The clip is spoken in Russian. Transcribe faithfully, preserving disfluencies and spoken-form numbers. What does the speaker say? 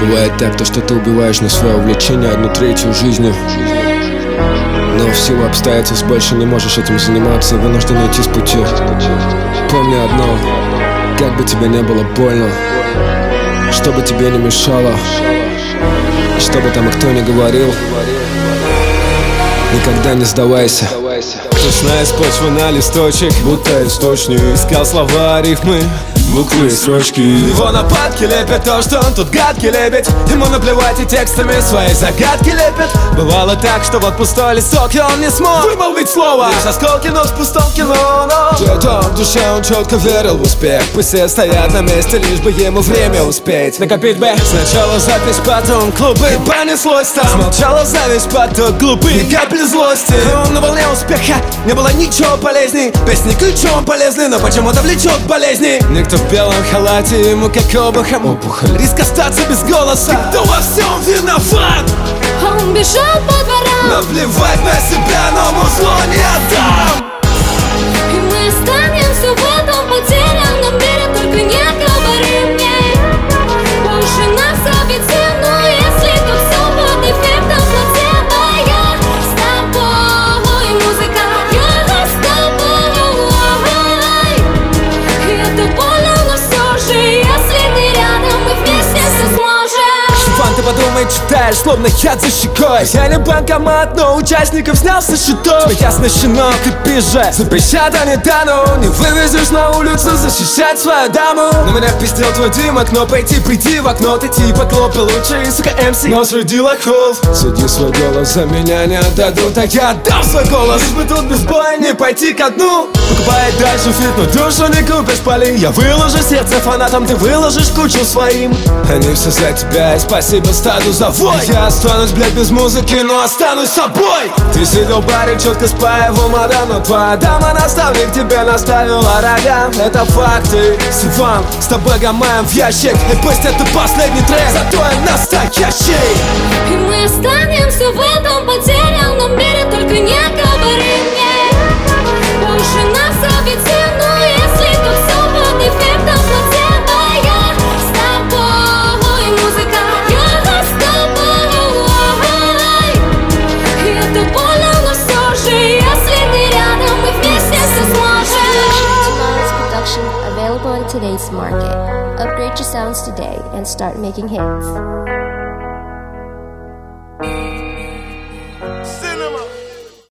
Бывает так, то что ты убиваешь на свое увлечение одну третью жизни, но в силу обстоятельств больше не можешь этим заниматься и вынужден уйти с пути. Помни одно: как бы тебе не было больно, что бы тебе не мешало, и что бы там и кто ни говорил, никогда не сдавайся. Точно из почвы на листочек, будто источник. Искал слова, рифмы, буквы и строчки. Его нападки лепят то, что он тут гадкий лебедь. Ему наплевать и текстами свои загадки лепят. Бывало так, что вот пустой листок, и он не смог вымолвить слово. Лишь осколки, но в пустом кино, но где-то в душе он четко верил в успех. Пусть все стоят на месте, лишь бы ему время успеть накопить бы. Сначала запись, потом клубы, и понеслось там. Смолчала зависть, поток глупый, и капли злости. Он на волне успеха, не было ничего полезней. Песни ключом полезны, но почему-то влечет болезни. Никто в белом халате, ему как обухом опухоль. Риск остаться без голоса. И кто во всем виноват? Он бежал по дворам. Наплевать на себя, но музло не отдам. И мы останемся в этом потерянном мире. Только не говори мне больше нас объектив. Но если тут все под эффектом плацебо, я с тобой, музыка, я с тобой. И это больно, но все же, если ты рядом, мы вместе все сможем. Фан, ты подумай, читаешь, словно яд за щекой. Я не банкомат, но участников снял со счетов. Тебе ясно, щенок, и пизже запрещат, а не дану. Не вывезешь на улицу защищать свою даму. На меня пиздел твой дымок, но пойти, приди в окно. Ты типа клопы лучший, сука, эм си, но среди лохов. Суди свой голос, за меня не отдадут, а я отдам свой голос. Лишь бы тут без боя не пойти ко дну. Покупай дальше фит, но душу не купишь, пали. Я выложу сердце фанатам, ты выложишь кучу своим. Они все за тебя, и спасибо стаду за вой. Я останусь, блядь, без музыки, но останусь собой. Ты сидел в баре, четко спая в умадам, но твоя дама наставник тебе наставила рога. Это факты, Сиван, с тобой гамаем в ящик. И пусть это последний трек, зато я настоящий. И мы останемся в этом потерянном мире. Только не говори мне больше нас объектив. Но если тут все под эффектом плацебо, я с тобой, музыка, я с тобой. И это больно, но все же, если ты рядом, мы вместе все сможем. Miles Production available in today's market. Upgrade your sounds today and start making hits.